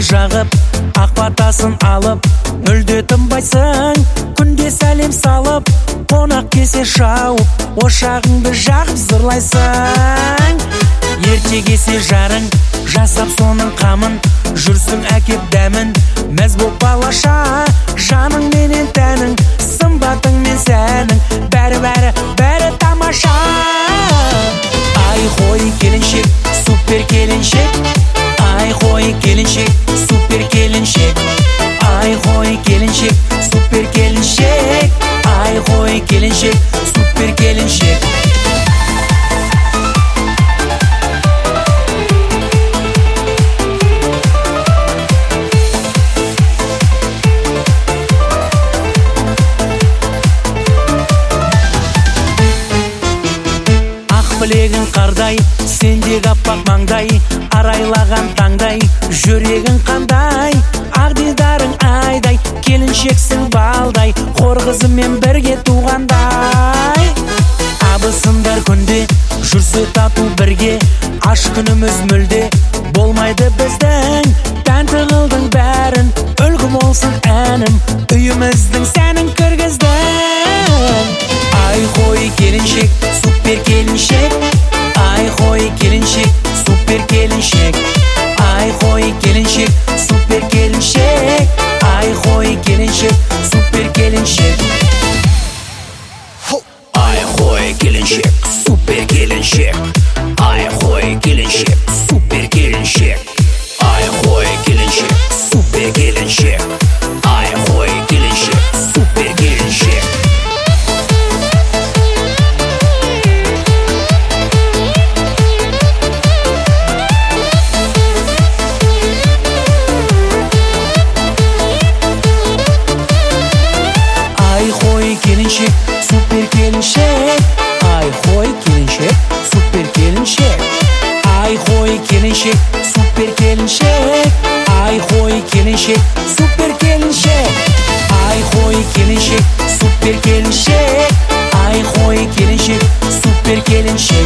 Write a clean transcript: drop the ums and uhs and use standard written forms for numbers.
жағып, ақ батасын алып, мүлде тынбайсың, күнде сәлем салып, қонақ келсе шауып, ошағыңды жағып зырлайсың. Ерте келсе жарың, жасап соның қамын, жүрсің әкеп дәмін, мәз боп балаша, жаның менен тәнің, сымбатың мен сәнің, бәрі тамаша. Ай қой келіншек, супер келіншек, ай қой келіншек, супер келіншек, ай қой келіншек, супер келіншек, ай қой келіншек, супер келіншек. Білегің қардай, сендегі аппақ маңдай, арайлаған таңдай, жүрегің қандай, ақ-дидарың айдай, келіншексің балдай, хор қызымен бірге туғандай. Абысындар күнде, жүрсе тату бірге, аш күніміз мүлде, болмайды біздің, тәнті қылдың бәрін, үлгі болсын әнім, үйіміздің сәнін кіргіздің. Ай қой келіншек, супер келіншек, ай қой келіншек, супер келіншек, ай қой келіншек, супер келіншек, ай қой келіншек, супер келіншек. Ай қой келіншек, супер келіншек, ай қой келіншек, супер келіншек, ай қой келіншек, супер келіншек, ай қой келіншек, супер келіншек. Келіншек, супер келіншек, ай қой келіншек, супер келіншек, ай қой келіншек, супер келіншек, ай қой келіншек, супер келіншек, ай қой келіншек, супер келіншек, ай қой келіншек, супер келіншек.